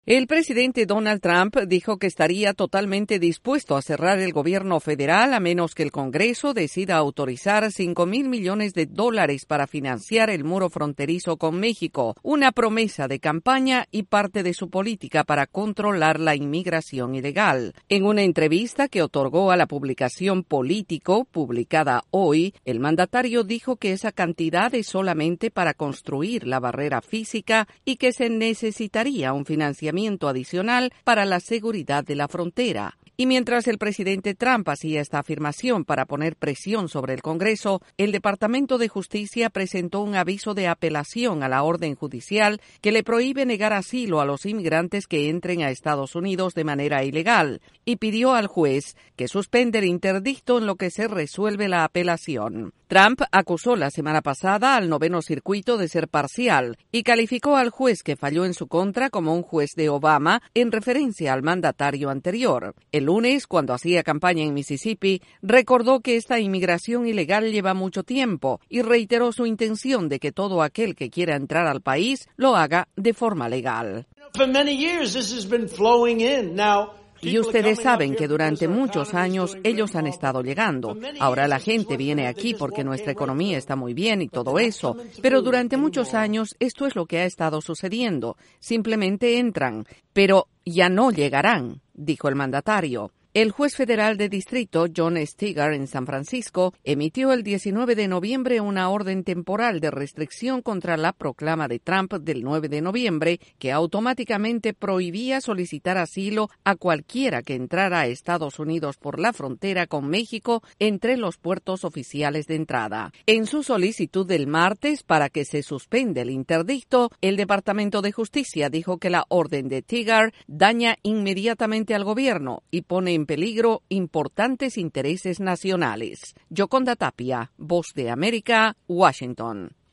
El presidente Donald Trump dijo que estaría totalmente dispuesto a cerrar el gobierno federal a menos que el Congreso decida autorizar $5,000 millones para financiar el muro fronterizo con México, una promesa de campaña y parte de su política para controlar la inmigración ilegal. En una entrevista que otorgó a la publicación Político, publicada hoy, el mandatario dijo que esa cantidad es solamente para construir la barrera física y que se necesitaría un financiamiento adicional para la seguridad de la frontera. Y mientras el presidente Trump hacía esta afirmación para poner presión sobre el Congreso, el Departamento de Justicia presentó un aviso de apelación a la orden judicial que le prohíbe negar asilo a los inmigrantes que entren a Estados Unidos de manera ilegal y pidió al juez que suspenda el interdicto en lo que se resuelve la apelación. Trump acusó la semana pasada al noveno circuito de ser parcial y calificó al juez que falló en su contra como un juez de Obama en referencia al mandatario anterior. El lunes, cuando hacía campaña en Mississippi, recordó que esta inmigración ilegal lleva mucho tiempo y reiteró su intención de que todo aquel que quiera entrar al país lo haga de forma legal. Y ustedes saben que durante muchos años ellos han estado llegando. Ahora la gente viene aquí porque nuestra economía está muy bien y todo eso, pero durante muchos años esto es lo que ha estado sucediendo. Simplemente entran, pero ya no llegarán, dijo el mandatario. El juez federal de distrito, John Steger, en San Francisco, emitió el 19 de noviembre una orden temporal de restricción contra la proclama de Trump del 9 de noviembre que automáticamente prohibía solicitar asilo a cualquiera que entrara a Estados Unidos por la frontera con México entre los puertos oficiales de entrada. En su solicitud del martes para que se suspenda el interdicto, el Departamento de Justicia dijo que la orden de Steger daña inmediatamente al gobierno y pone en peligro importantes intereses nacionales. Yoconda Tapia, Voz de América, Washington.